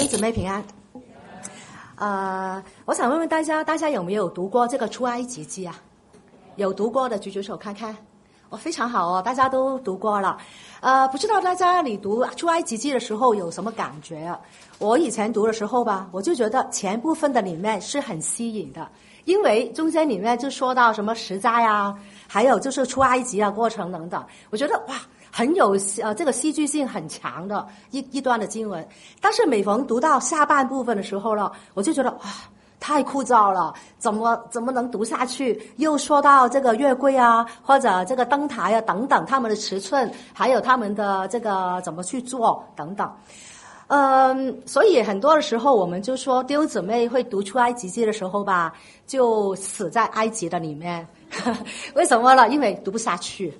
兄姊妹平安。我想问问大家有没有读过这个出埃及记啊？有读过的举举手看看。非常好哦，大家都读过了。不知道大家你读出埃及记的时候有什么感觉啊？我以前读的时候吧，我就觉得前部分的里面是很吸引的，因为中间里面就说到什么十灾啊，还有就是出埃及啊过程等等，我觉得哇，很有这个戏剧性很强的一段的经文。但是每逢读到下半部分的时候了，我就觉得哇，太枯燥了，怎么能读下去？又说到这个月柜啊，或者这个灯台啊等等，他们的尺寸，还有他们的这个怎么去做等等。所以很多的时候我们就说弟兄姊妹会读出埃及记的时候吧，就死在埃及的里面。为什么呢？因为读不下去。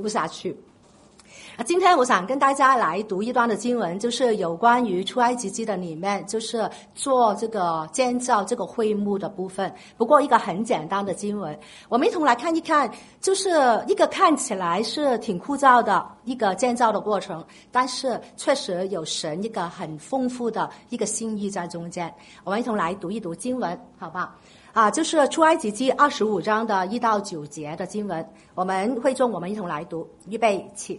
今天我想跟大家来读一段的经文，就是有关于出埃及记的里面，就是做这个建造这个会幕的部分。不过一个很简单的经文，我们一同来看一看，就是一个看起来是挺枯燥的一个建造的过程，但是确实有神一个很丰富的一个心意在中间。我们一同来读一读经文，好吧？就是出埃及记25章的1到9节的经文，我们会众我们一同来读，预备起。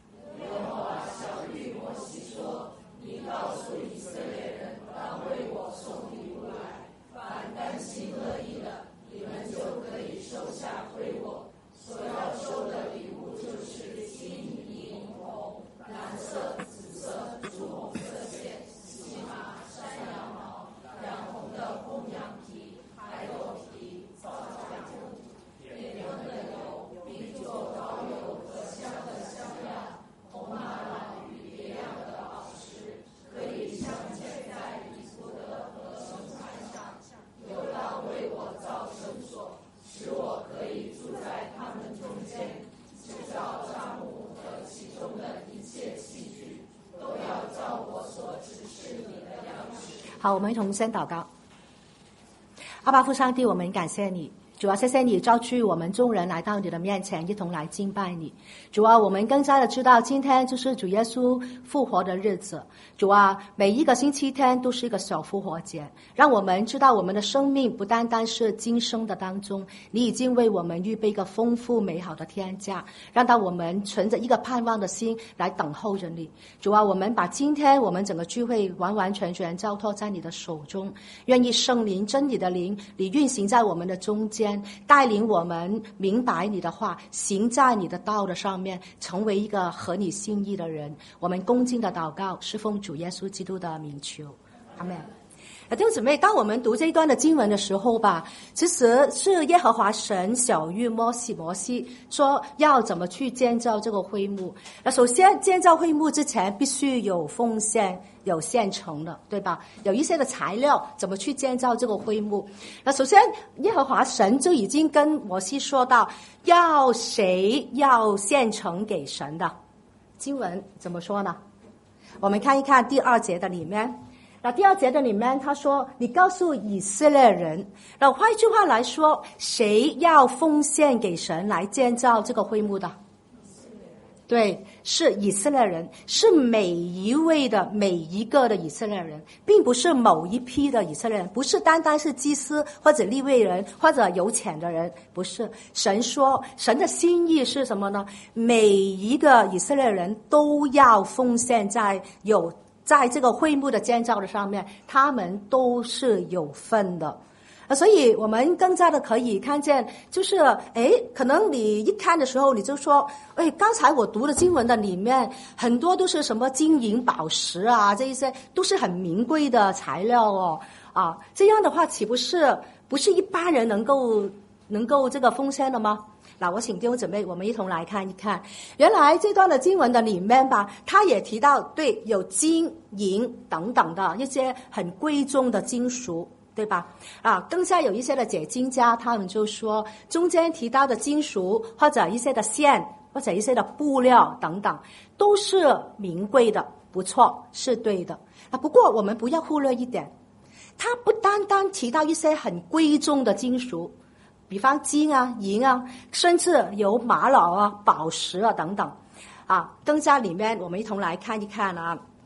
好，我们一同先祷告。阿爸父上帝，我们感谢你，主啊，谢谢你召集我们众人来到你的面前，一同来敬拜你。主啊，我们更加的知道今天就是主耶稣复活的日子。主啊，每一个星期天都是一个小复活节，让我们知道我们的生命不单单是今生的当中，你已经为我们预备一个丰富美好的天家，让到我们存着一个盼望的心来等候着你。主啊，我们把今天我们整个聚会完完全全交托在你的手中，愿意圣灵真理的灵你运行在我们的中间，带领我们明白你的话，行在你的道的上面，成为一个合你心意的人。我们恭敬的祷告，是奉主耶稣基督的名求，阿们。弟兄姊妹，当我们读这一段的经文的时候吧，其实是耶和华神晓谕摩西说要怎么去建造这个会幕。首先建造会幕之前必须有奉献，有现成的，对吧？有一些的材料怎么去建造这个会幕。首先耶和华神就已经跟摩西说到，要谁要现成给神的。经文怎么说呢？我们看一看第2节的里面。第2节的里面他说，你告诉以色列人，换一句话来说，谁要奉献给神来建造这个会幕的？对，是以色列人，是每一个的以色列人，并不是某一批的以色列人，不是单单是祭司或者利未人或者有钱的人，不是。神说神的心意是什么呢？每一个以色列人都要奉献在这个会幕的建造的上面，他们都是有份的。所以我们更加的可以看见，就是可能你一看的时候你就说，刚才我读的经文的里面很多都是什么金银宝石啊，这一些都是很名贵的材料哦，这样的话岂不是一般人能够这个奉献的吗？我请弟兄姊妹我们一同来看一看，原来这段的经文的里面吧，他也提到对有金银等等的一些很贵重的金属，对吧？更加有一些的解经家他们就说，中间提到的金属或者一些的线或者一些的布料等等都是名贵的，不错，是对的。不过我们不要忽略一点，他不单单提到一些很贵重的金属，比方金啊、银啊，甚至有玛瑙啊、宝石啊等等。更加里面我们一同来看一看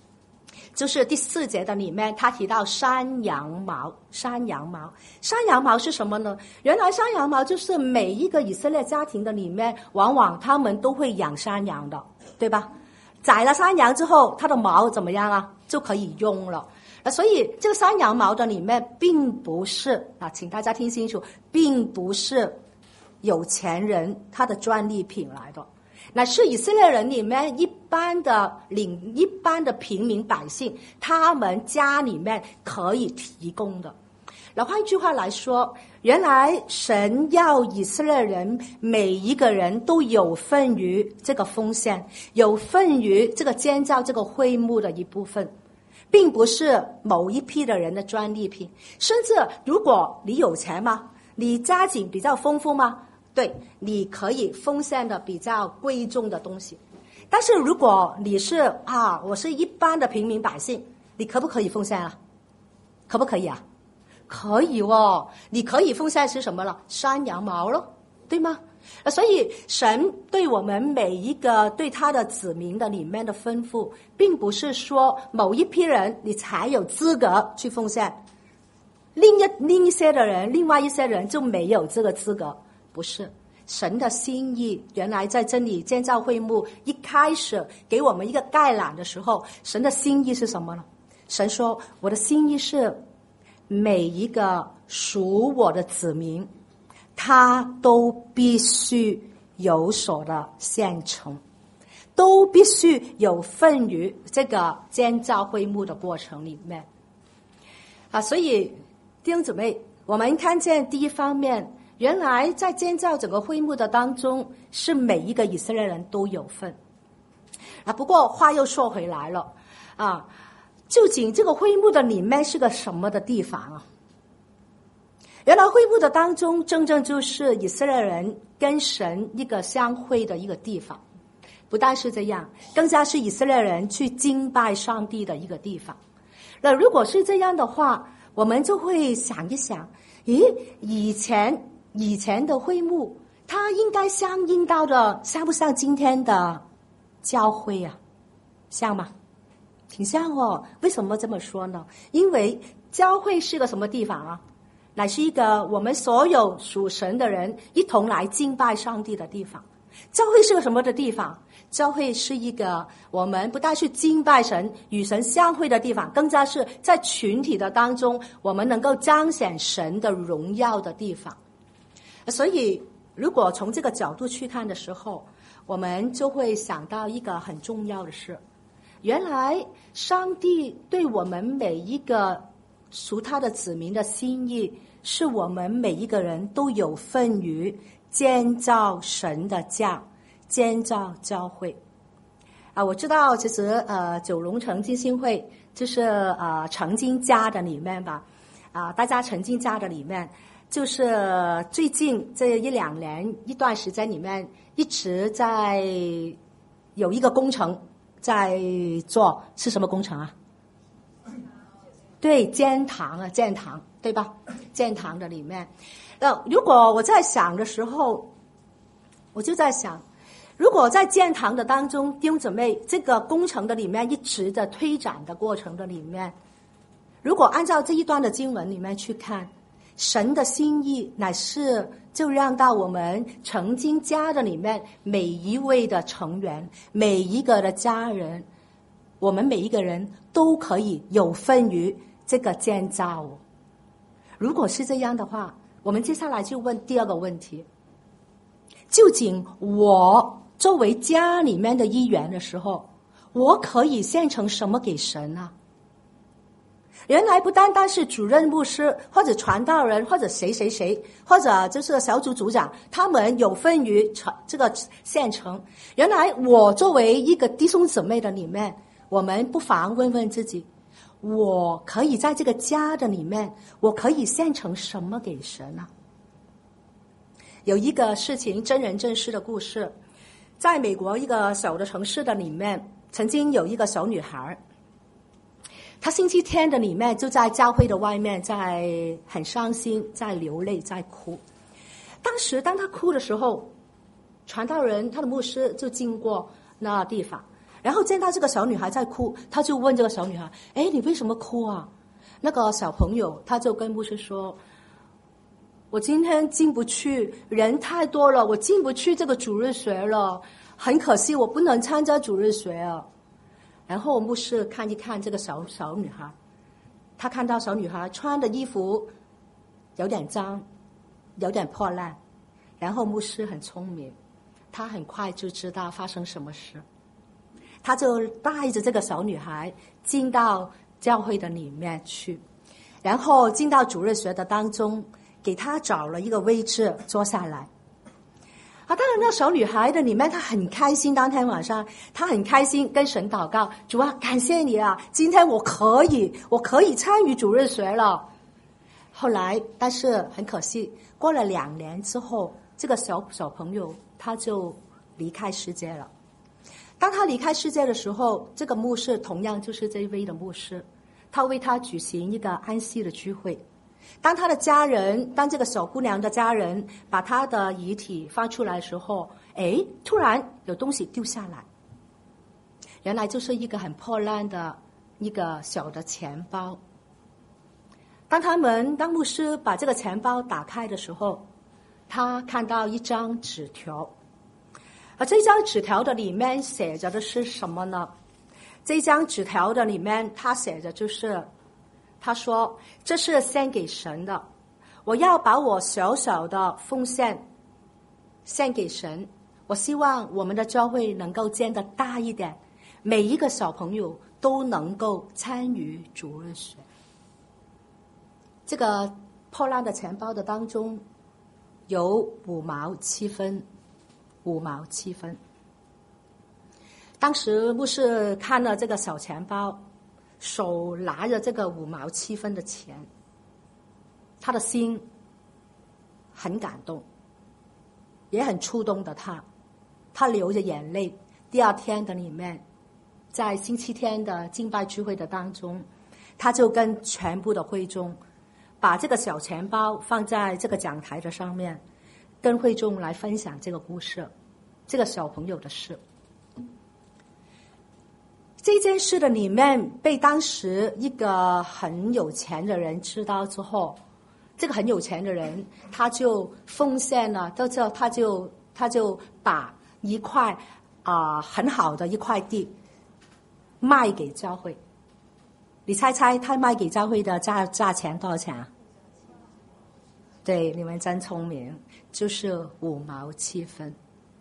就是第4节的里面，他提到山羊毛。山羊毛是什么呢？原来山羊毛就是每一个以色列家庭的里面，往往他们都会养山羊的，对吧？宰了山羊之后，它的毛怎么样啊？就可以用了。所以这个山羊毛的里面并不是请大家听清楚，并不是有钱人他的专利品来的，乃是以色列人里面一般的平民百姓，他们家里面可以提供的。那换句话来说，原来神要以色列人每一个人都有份于这个奉献，有份于这个建造这个会幕的一部分，并不是某一批的人的专利品。甚至如果你有钱吗？你家境比较丰富吗？对，你可以奉献的比较贵重的东西。但是如果你是我是一般的平民百姓，你可不可以奉献啊？可不可以啊？可以哦，你可以奉献是什么了？山羊毛咯，对吗？所以神对我们每一个对他的子民的里面的吩咐，并不是说某一批人你才有资格去奉献，另外一些人就没有这个资格。不是，神的心意原来在这里建造会幕一开始给我们一个概览的时候，神的心意是什么呢？神说我的心意是每一个属我的子民，他都必须有所的献呈，都必须有份于这个建造会幕的过程里面所以弟兄姊妹，我们看见第一方面，原来在建造整个会幕的当中，是每一个以色列人都有份不过话又说回来了究竟这个会幕的里面是个什么的地方啊？原来会幕的当中，真正就是以色列人跟神一个相会的一个地方。不但是这样，更加是以色列人去敬拜上帝的一个地方。那如果是这样的话，我们就会想一想，以前的会幕，它应该相应到的像不像今天的教会啊？像吗？挺像哦。为什么这么说呢？因为教会是个什么地方啊？乃是一个我们所有属神的人一同来敬拜上帝的地方。教会是个什么的地方？教会是一个我们不但是敬拜神与神相会的地方，更加是在群体的当中我们能够彰显神的荣耀的地方。所以如果从这个角度去看的时候，我们就会想到一个很重要的事，原来上帝对我们每一个属他的子民的心意，是我们每一个人都有份于建造神的家，建造教会我知道其实九龙城浸信会就是曾经家的里面吧大家曾经家的里面，就是最近这1-2年一段时间里面一直在有一个工程在做，是什么工程啊？对，建堂对吧？建堂的里面，如果我在想的时候，我就在想，如果在建堂的当中，弟兄姊妹，这个工程的里面一直的推展的过程的里面，如果按照这一段的经文里面去看，神的心意乃是就让到我们曾经家的里面每一位的成员，每一个的家人，我们每一个人都可以有份于这个建造如果是这样的话，我们接下来就问第二个问题，究竟我作为家里面的一员的时候，我可以献成什么给神呢？原来不单单是主任牧师或者传道人或者谁或者就是小组组长，他们有份于这个献成。原来我作为一个弟兄姊妹的里面，我们不妨问问自己，我可以在这个家的里面，我可以献成什么给神呢？有一个事情真人真事的故事，在美国一个小的城市的里面，曾经有一个小女孩，她星期天的里面就在教会的外面，在很伤心，在流泪，在哭。当她哭的时候，传道人他的牧师就经过那地方， 然后见到这个小女孩在哭，他就问这个小女孩：“哎，你为什么哭啊？”那个小朋友他就跟牧师说：“我今天进不去，人太多了，我进不去这个主日学了，很可惜，我不能参加主日学啊。”然后牧师看一看这个小女孩，他看到小女孩穿的衣服有点脏，有点破烂。然后牧师很聪明，他很快就知道发生什么事，他就带着这个小女孩进到教会的里面去，然后进到主日学的当中，给她找了一个位置坐下来。当然那小女孩的里面她很开心，当天晚上她很开心，跟神祷告：“主啊，感谢你啊，今天我可以参与主日学了。”后来但是很可惜，过了2年之后，这个小朋友他就离开世界了。当他离开世界的时候，这个牧师同样就是这位的牧师，他为他举行一个安息的聚会。当他的家人，当这个小姑娘的家人把她的遗体放出来的时候，突然有东西掉下来，原来就是一个很破烂的一个小的钱包。当牧师把这个钱包打开的时候，他看到一张纸条，而这张纸条的里面写着的是什么呢？这张纸条的里面他写着就是他说：“这是献给神的，我要把我小小的奉献献给神。我希望我们的教会能够建得大一点，每一个小朋友都能够参与主日学。”这个破烂的钱包的当中有5毛7分，5毛7分。当时牧师看了这个小钱包，手拿着这个5毛7分的钱，他的心很感动，也很触动的他流着眼泪。第二天的里面，在星期天的敬拜聚会的当中，他就跟全部的会众把这个小钱包放在这个讲台的上面，跟会众来分享这个故事，这个小朋友的事。这件事的里面被当时一个很有钱的人知道之后，这个很有钱的人他就奉献了，他就把一块很好的一块地卖给教会。你猜猜他卖给教会的价钱多少钱啊？对，你们真聪明，就是5毛7分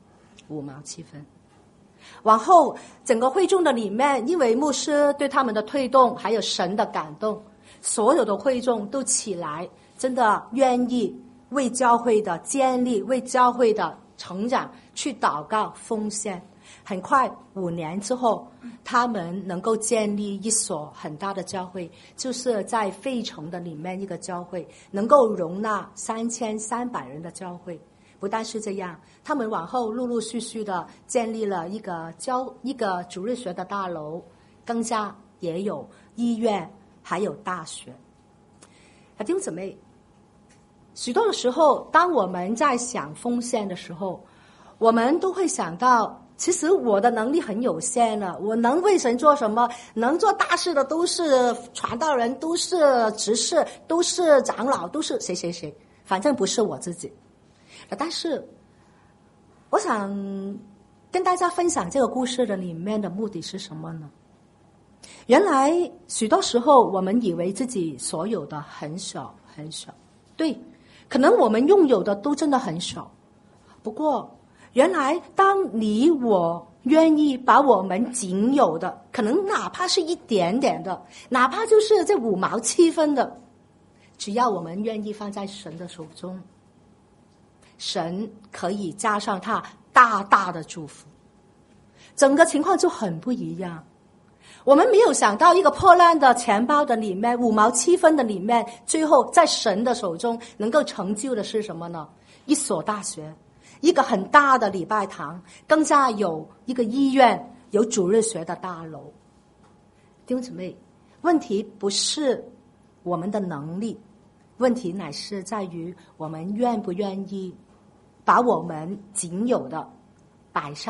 ，5毛7分。往后整个会众的里面，因为牧师对他们的推动还有神的感动，所有的会众都起来，真的愿意为教会的建立，为教会的成长去祷告奉献。很快5年之后，他们能够建立一所很大的教会，就是在费城的里面一个教会，能够容纳3300人的教会。不但是这样，他们往后陆陆续续的建立了一个主日学的大楼，更加也有医院，还有大学。弟兄姊妹，许多的时候，当我们在想奉献的时候，我们都会想到，其实我的能力很有限了，我能为神做什么？能做大事的都是传道人，都是执事，都是长老，都是谁，反正不是我自己。但是我想跟大家分享这个故事的里面的目的是什么呢？原来许多时候我们以为自己所有的很小很小，对，可能我们拥有的都真的很少。不过原来当你我愿意把我们仅有的，可能哪怕是一点点的，哪怕就是这5毛7分的，只要我们愿意放在神的手中，神可以加上他大大的祝福，整个情况就很不一样。我们没有想到一个破烂的钱包的里面，5毛7分的里面，最后在神的手中能够成就的是什么呢？一所大学，一个很大的礼拜堂，更加有一个医院，有主日学的大楼。弟兄姊妹，问题不是我们的能力，问题乃是在于我们愿不愿意把我们仅有的摆上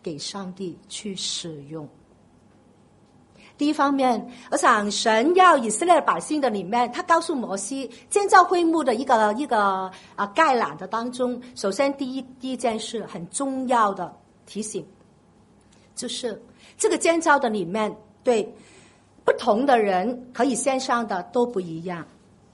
给上帝去使用。第一方面，我想神要以色列百姓的里面，他告诉摩西建造会幕的一个概览的当中，首先第一件事很重要的提醒，就是这个建造的里面对不同的人可以献上的都不一样。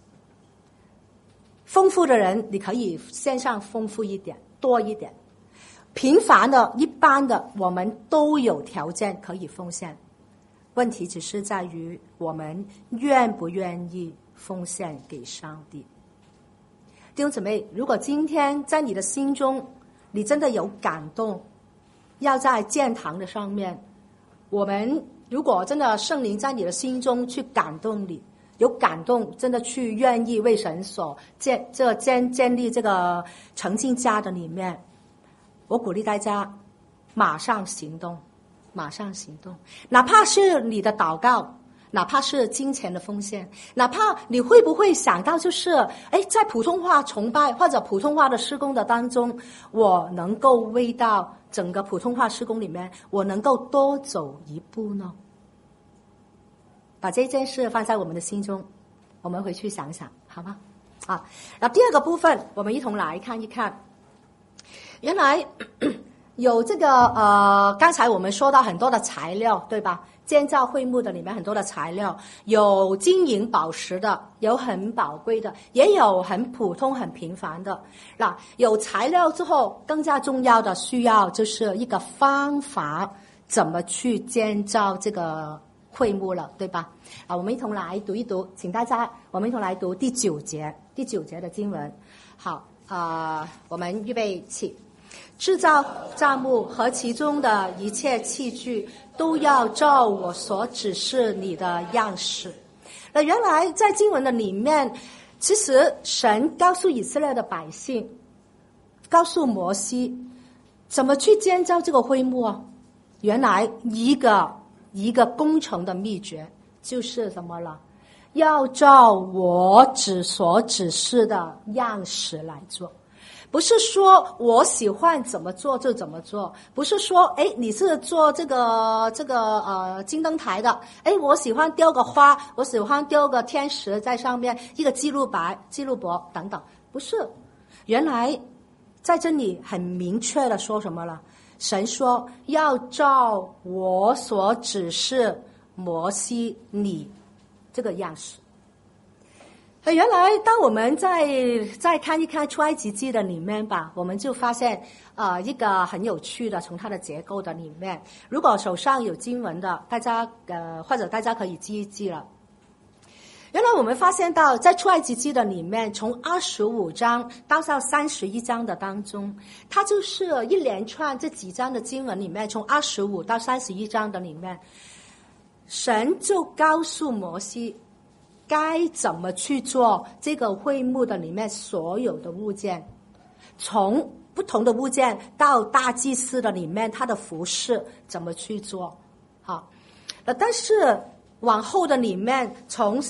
丰富的人你可以献上丰富一点多一点，平凡的一般的我们都有条件可以奉献，问题只是在于我们愿不愿意奉献给上帝。弟兄姊妹，如果今天在你的心中你真的有感动，要在建堂的上面，我们如果真的圣灵在你的心中去感动你，有感动真的去愿意为神所建立这个诚敬家的里面，我鼓励大家马上行动，马上行动，哪怕是你的祷告，哪怕是金钱的奉献，哪怕你会不会想到就是在普通话崇拜或者普通话的事工的当中，我能够为到整个普通话事工里面我能够多走一步呢？把这件事放在我们的心中，我们回去想想好吗？然后第二个部分我们一同来看一看，原来有这个刚才我们说到很多的材料对吧，建造会幕的里面很多的材料，有金银宝石的，有很宝贵的，也有很普通很平凡的。那有材料之后更加重要的需要就是一个方法，怎么去建造这个会幕了对吧？我们一同来读一读，请大家我们一同来读第9节的经文。好，我们预备起。制造帐幕和其中的一切器具都要照我所指示你的样式。那原来在经文的里面，其实神告诉以色列的百姓，告诉摩西怎么去建造这个会幕啊。原来一个工程的秘诀就是什么了？要照我所指示的样式来做。不是说我喜欢怎么做就怎么做，不是说你是做这个金灯台的，我喜欢雕个花，我喜欢雕个天使在上面，一个记录簿等等，不是。原来在这里很明确的说什么了？神说要照我所指示摩西你这个样式。原来当我们再看一看出埃及记的里面吧，我们就发现一个很有趣的，从它的结构的里面，如果手上有经文的大家或者大家可以记一记了。原来我们发现到在出埃及记的里面，从25章到31章的当中，它就是一连串这几章的经文里面，从25到31章的里面，神就告诉摩西该怎么去做这个会幕的里面所有的物件，从不同的物件到大祭司的里面他的服饰怎么去做。好，但是往后的里面，从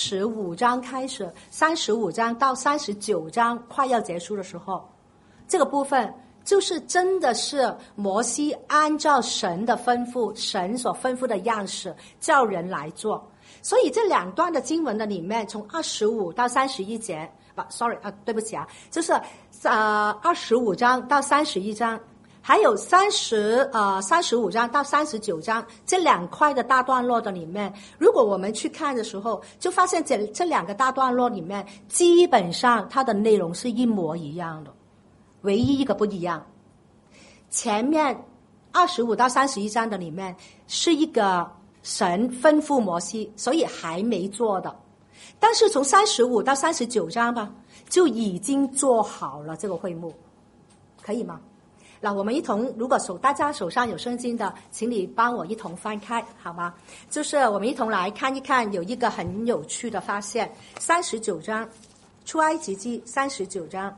35章开始，35章到39章快要结束的时候，这个部分就是真的是摩西按照神的吩咐，神所吩咐的样式叫人来做。所以这两段的经文的里面，从25到31节对不起就是25章到31章，还有35章到39章这两块的大段落的里面，如果我们去看的时候，就发现这两个大段落里面基本上它的内容是一模一样的，唯一一个不一样，前面25到31章的里面是一个神吩咐摩西，所以还没做的，但是从35到39章吧，就已经做好了这个会幕，可以吗？那我们一同，如果大家手上有圣经的，请你帮我一同翻开好吗？就是我们一同来看一看，有一个很有趣的发现，39章出埃及记39章。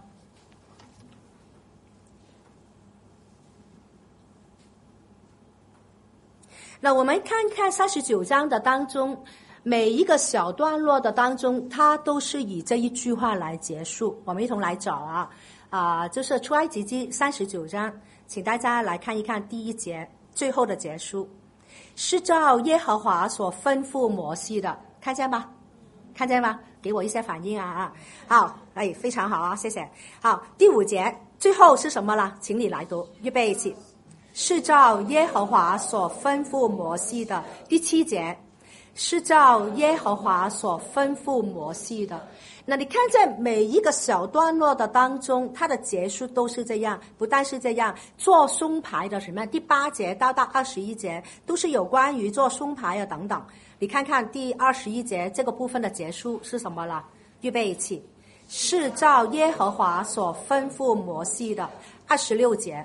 那我们看看39章的当中，每一个小段落的当中，它都是以这一句话来结束。我们一同来找就是出埃及记39章请大家来看一看第1节最后的结束，是照耶和华所吩咐摩西的，看见吗？看见吗？给我一些反应啊！好，非常好啊，谢谢。好，第5节最后是什么了？请你来读，预备起。是照耶和华所吩咐摩西的。第7节是照耶和华所吩咐摩西的。那你看在每一个小段落的当中，它的结束都是这样，不但是这样，做胸牌的什么，第8节到21节都是有关于做胸牌啊等等。你看看第21节这个部分的结束是什么了？预备起，是照耶和华所吩咐摩西的。26节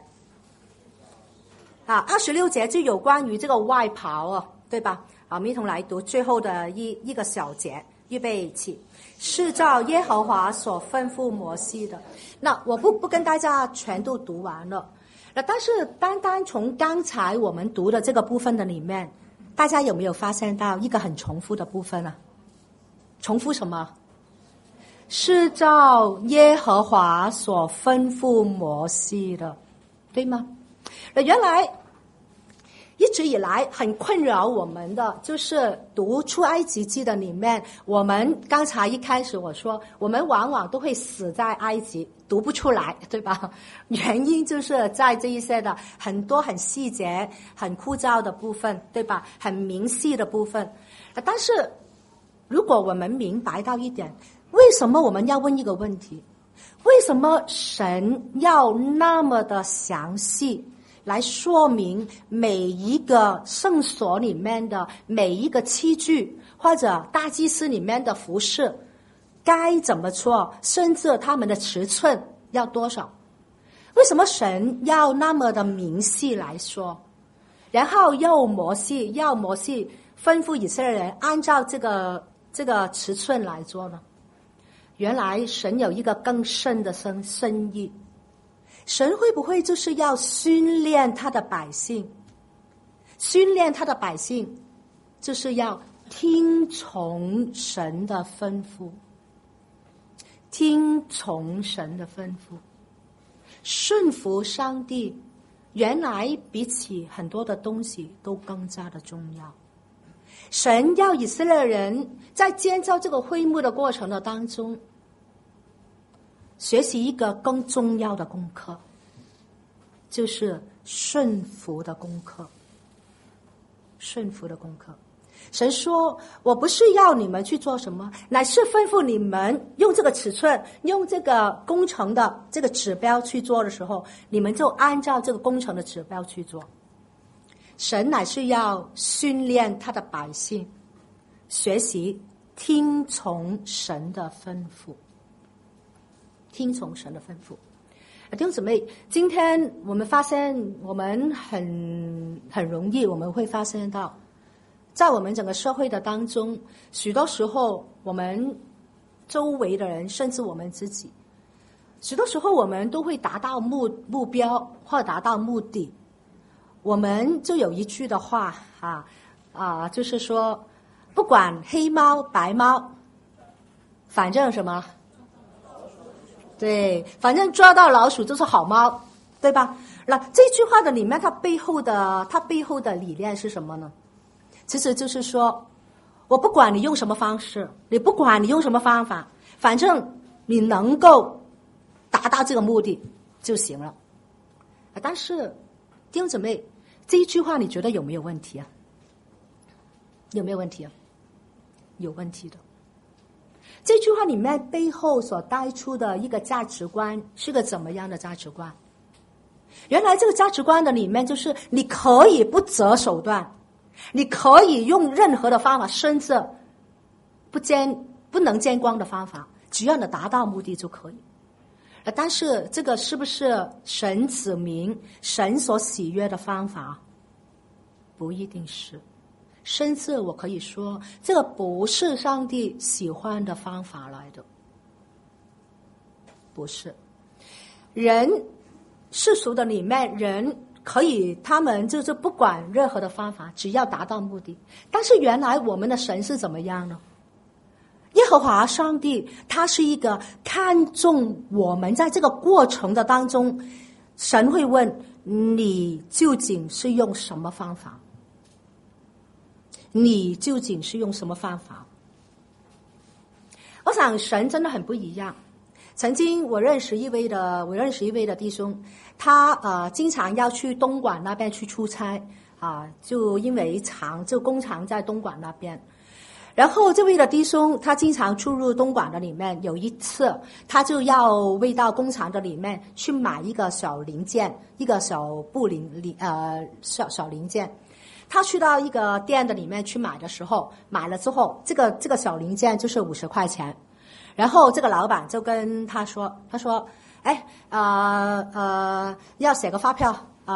26节就有关于这个外袍啊，对吧？我们一同来读最后的一个小节，预备起，是照耶和华所吩咐摩西的。那我不跟大家全都读完了，但是单单从刚才我们读的这个部分的里面，大家有没有发现到一个很重复的部分啊？重复什么？是照耶和华所吩咐摩西的，对吗？原来一直以来很困扰我们的就是读出埃及记的里面，我们刚才一开始我说我们往往都会死在埃及，读不出来，对吧？原因就是在这一些的很多很细节很枯燥的部分，对吧？很明细的部分。但是如果我们明白到一点，为什么我们要问一个问题，为什么神要那么的详细来说明每一个圣所里面的每一个器具，或者大祭司里面的服饰该怎么做，甚至他们的尺寸要多少？为什么神要那么的明细来说，然后要摩西吩咐以色列人按照这个尺寸来做呢？原来神有一个更深的深意，神会不会就是要训练他的百姓？训练他的百姓就是要听从神的吩咐，听从神的吩咐，顺服上帝，原来比起很多的东西都更加的重要。神要以色列人在建造这个会幕的过程的当中，学习一个更重要的功课，就是顺服的功课。顺服的功课。神说，我不是要你们去做什么，乃是吩咐你们用这个尺寸，用这个工程的这个指标去做的时候，你们就按照这个工程的指标去做。神乃是要训练他的百姓，学习听从神的吩咐，听从神的吩咐。弟兄姊妹，今天我们发现，我们很容易，我们会发现到，在我们整个社会的当中，许多时候我们周围的人，甚至我们自己，许多时候我们都会达到目标或达到目的。我们就有一句的话就是说，不管黑猫白猫，反正什么？对，反正抓到老鼠就是好猫，对吧？那这句话的里面，它背后的理念是什么呢？其实就是说，我不管你用什么方式，你不管你用什么方法，反正你能够达到这个目的就行了。但是弟兄姊妹，这一句话你觉得有没有问题啊？有没有问题啊？有问题的。这句话里面背后所带出的一个价值观是个怎么样的价值观？原来这个价值观的里面就是你可以不择手段，你可以用任何的方法，甚至不能见光的方法，只要你达到目的就可以。但是这个是不是神子民神所喜悦的方法？不一定是，甚至我可以说，这个不是上帝喜欢的方法来的，不是。人世俗的里面，人可以，他们就是不管任何的方法，只要达到目的。但是原来我们的神是怎么样呢？耶和华上帝，他是一个看重我们在这个过程的当中，神会问你究竟是用什么方法？你究竟是用什么方法？我想神真的很不一样。曾经我认识一位的弟兄，他经常要去东莞那边去出差就因为工厂在东莞那边。然后这位的弟兄他经常出入东莞的里面，有一次他就要到工厂的里面去买一个小零件，一个小零件。他去到一个店的里面去买的时候，买了之后，这个小零件就是50块钱。然后这个老板就跟他说，要写个发票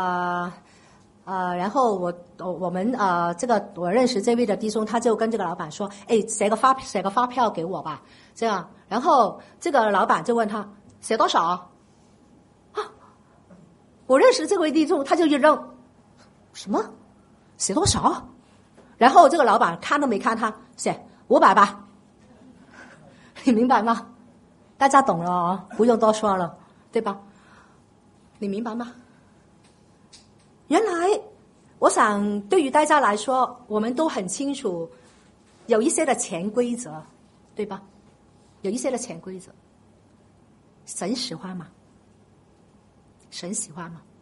然后我们我认识这位的弟兄，他就跟这个老板说，写个发票给我吧，这样。然后这个老板就问他写多少我认识这位弟兄，他就一愣，什么写多少？然后这个老板看都没看他，写500吧。你明白吗？大家懂了不用多说了，对吧？你明白吗？原来我想对于大家来说，我们都很清楚有一些的潜规则，对吧？有一些的潜规则。神喜欢吗？神喜欢吗？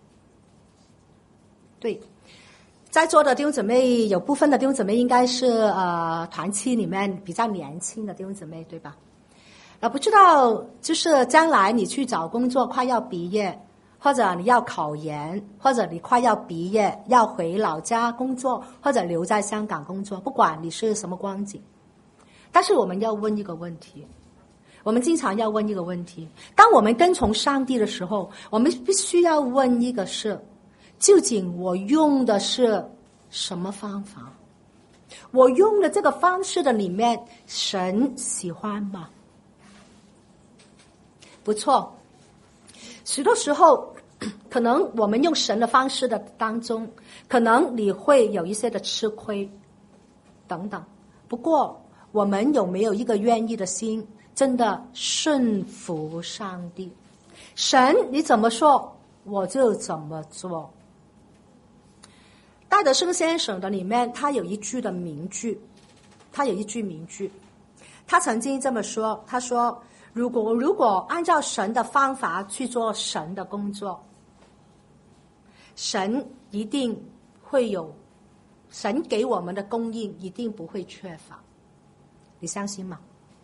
对。在座的弟兄姊妹，有部分的弟兄姊妹应该是团契里面比较年轻的弟兄姊妹，对吧？不知道就是将来你去找工作，快要毕业，或者你要考研，或者你快要毕业要回老家工作，或者留在香港工作，不管你是什么光景，但是我们要问一个问题，我们经常要问一个问题，当我们跟从上帝的时候，我们必须要问一个事，究竟我用的是什么方法？我用的这个方式的里面，神喜欢吗？不错，许多时候可能我们用神的方式的当中，可能你会有一些的吃亏等等。不过我们有没有一个愿意的心，真的顺服上帝？神你怎么说我就怎么做。戴德生先生的里面他有一句名句，他曾经这么说，他说如果按照神的方法去做神的工作，神一定会有，神给我们的供应一定不会缺乏。你相信吗？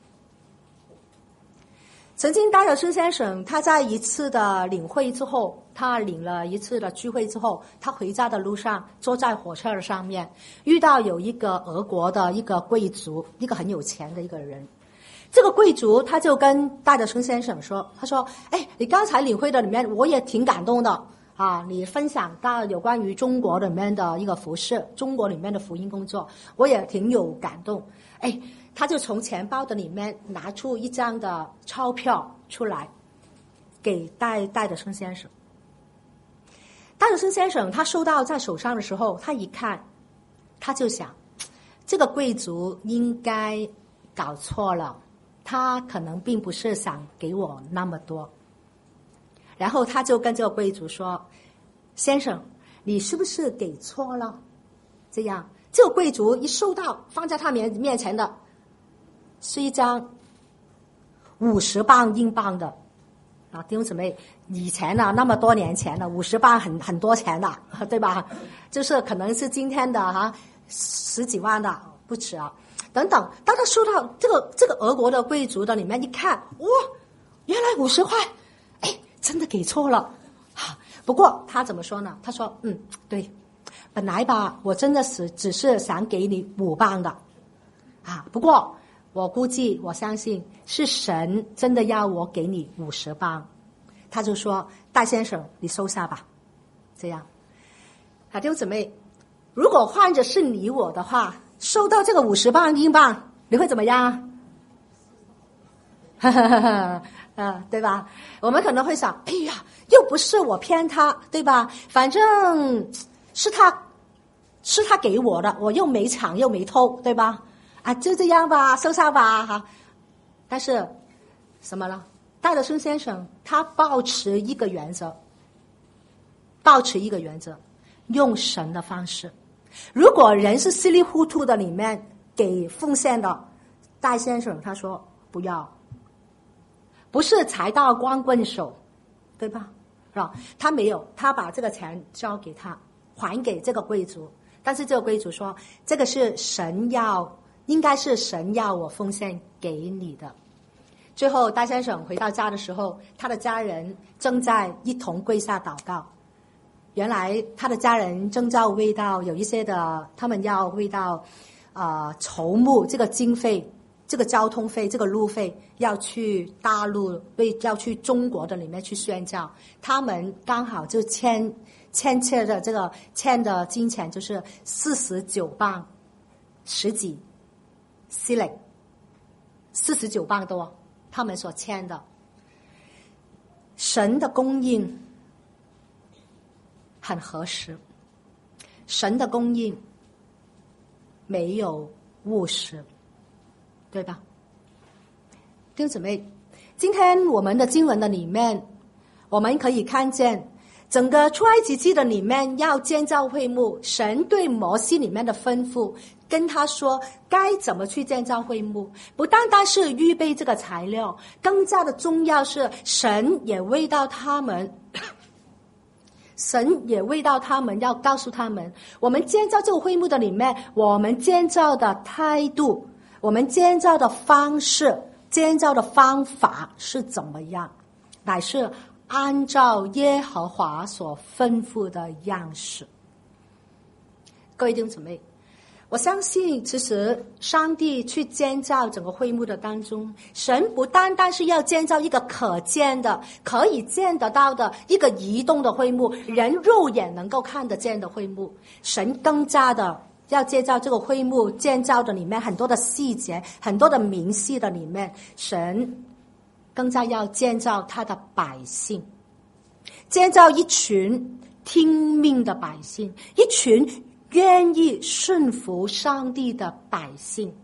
曾经戴德生先生他在一次的领会之后，他领了一次的聚会之后，他回家的路上坐在火车上面，遇到有一个俄国的一个贵族，一个很有钱的一个人。这个贵族他就跟戴德生先生说，他说你刚才领会的里面我也挺感动的你分享到有关于中国里面的一个服事，中国里面的福音工作，我也挺有感动。他就从钱包的里面拿出一张的钞票出来给戴德生先生。戴德生先生他收到在手上的时候，他一看他就想，这个贵族应该搞错了，他可能并不是想给我那么多。然后他就跟这个贵族说，先生你是不是给错了？这样这个贵族一收到放在他面前的是一张50磅英镑的弟兄姊妹，以前那么多年前的50磅很多钱的，对吧？就是可能是今天的10几万的不止等等。当他收到这个俄国的贵族的里面一看，哇，原来50块，真的给错了不过他怎么说呢？他说对，本来吧我真的是只是想给你5磅的不过我相信是神真的要我给你50磅。他就说，戴先生你收下吧。这样弟兄姊妹，如果换着是你我的话，收到这个50磅英镑你会怎么样？对吧？我们可能会想，又不是我骗他，对吧？反正是他给我的，我又没抢又没偷，对吧？就这样吧，收下吧但是什么呢？戴德生先生他抱持一个原则， 保持一个原则，用神的方式。如果人是稀里糊涂的里面给奉献的，戴先生他说不要，不是财到光棍手，对吧？是吧？他没有，他把这个钱交给他，还给这个贵族，但是这个贵族说，这个是神要，应该是神要我奉献给你的。最后戴先生回到家的时候，他的家人正在一同跪下祷告。原来他的家人正在为到有一些的，他们要为到筹募这个经费，这个交通费，这个路费，要去大陆，要去中国的里面去宣教。他们刚好就欠的这个欠的金钱就是49磅10几，49磅多，他们所欠的。神的供应很合适，神的供应没有误时，对吧？弟兄姊妹，今天我们的经文的里面，我们可以看见整个出埃及记的里面要建造会幕，神对摩西里面的吩咐，跟他说该怎么去建造会幕，不单单是预备这个材料，更加的重要是神也为到他们要告诉他们，我们建造这个会幕的里面，我们建造的态度，我们建造的方式，建造的方法是怎么样，乃是按照耶和华所吩咐的样式。各位弟兄姊妹，我相信其实上帝去建造整个会幕的当中，神不单单是要建造一个可见的，可以见得到的一个移动的会幕，人肉眼能够看得见的会幕，神更加的要建造这个会幕，建造的里面很多的细节，很多的明细的里面，神更加要建造他的百姓，建造一群听命的百姓，一群愿意顺服上帝的百姓。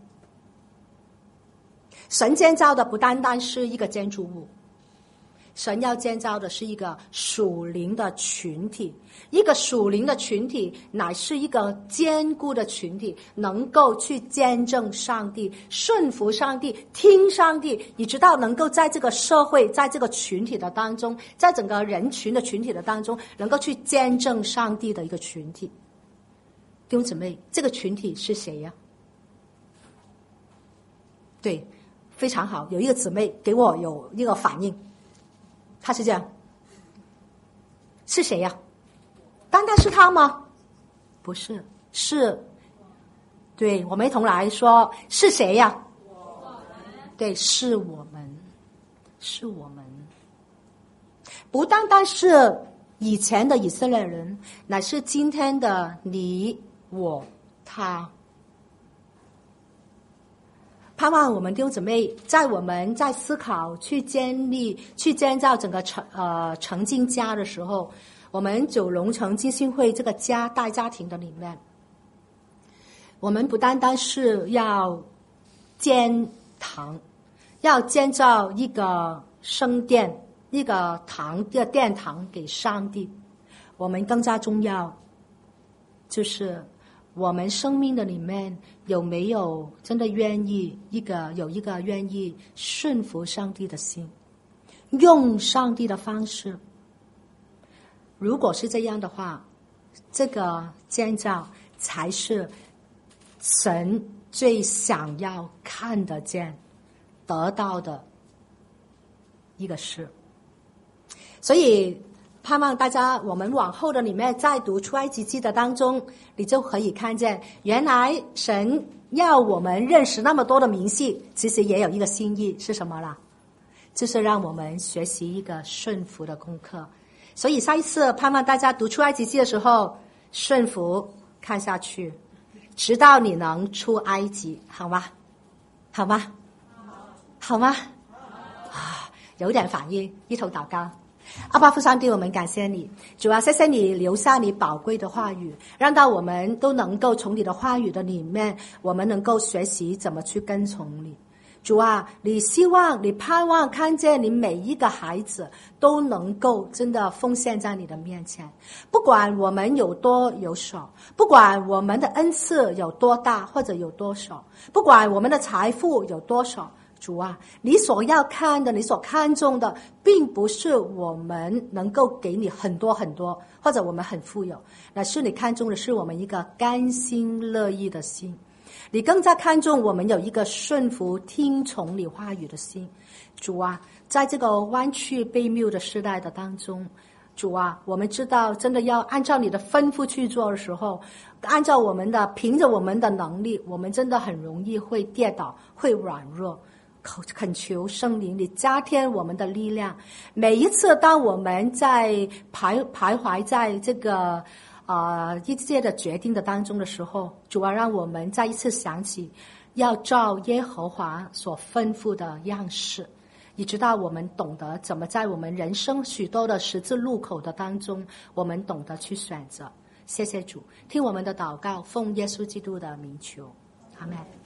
神建造的不单单是一个建筑物，神要建造的是一个属灵的群体，一个属灵的群体乃是一个坚固的群体，能够去见证上帝，顺服上帝，听上帝，你知道能够在这个社会，在这个群体的当中，在整个人群的群体的当中，能够去见证上帝的一个群体。弟兄姊妹，这个群体是谁呀？对，非常好，有一个姊妹给我有一个反应，他是这样，是谁呀？单单是他吗？不是，是，对，我们一同来说，是谁呀？对，是我们，是我们，不单单是以前的以色列人，乃是今天的你我他。盼望我们弟兄姊妹在我们在思考去建立去建造整个城敬家的时候，我们九龙城浸信会这个家大家庭的里面，我们不单单是要建堂，要建造一个圣殿，一个殿堂给上帝，我们更加重要就是我们生命的里面有没有真的愿意有一个愿意顺服上帝的心，用上帝的方式。如果是这样的话，这个建造才是神最想要看得见得到的一个事。所以盼望大家我们往后的里面在读出埃及记的当中，你就可以看见原来神要我们认识那么多的明细，其实也有一个心意，是什么啦？就是让我们学习一个顺服的功课。所以下一次盼望大家读出埃及记的时候，顺服看下去，直到你能出埃及，好吗？好吗？好吗？有点反应，一同祷告。阿爸父上帝，我们感谢你，主啊，谢谢你留下你宝贵的话语，让到我们都能够从你的话语的里面，我们能够学习怎么去跟从你。 主啊，你希望你盼望看见你每一个孩子都能够真的奉献在你的面前，不管我们有多有少，不管我们的恩赐有多大或者有多少，不管我们的财富有多少，主啊，你所要看的，你所看重的，并不是我们能够给你很多很多，或者我们很富有，乃是你看重的是我们一个甘心乐意的心。你更加看重我们有一个顺服听从你话语的心。主啊，在这个弯曲悖谬的时代的当中，主啊，我们知道真的要按照你的吩咐去做的时候，按照凭着我们的能力，我们真的很容易会跌倒，会软弱。恳求圣灵你加添我们的力量。每一次当我们在徘徊在这个一切的决定的当中的时候，主啊，让我们再一次想起要照耶和华所吩咐的样式，以直到我们懂得怎么在我们人生许多的十字路口的当中，我们懂得去选择。谢谢主，听我们的祷告，奉耶稣基督的名求，阿们。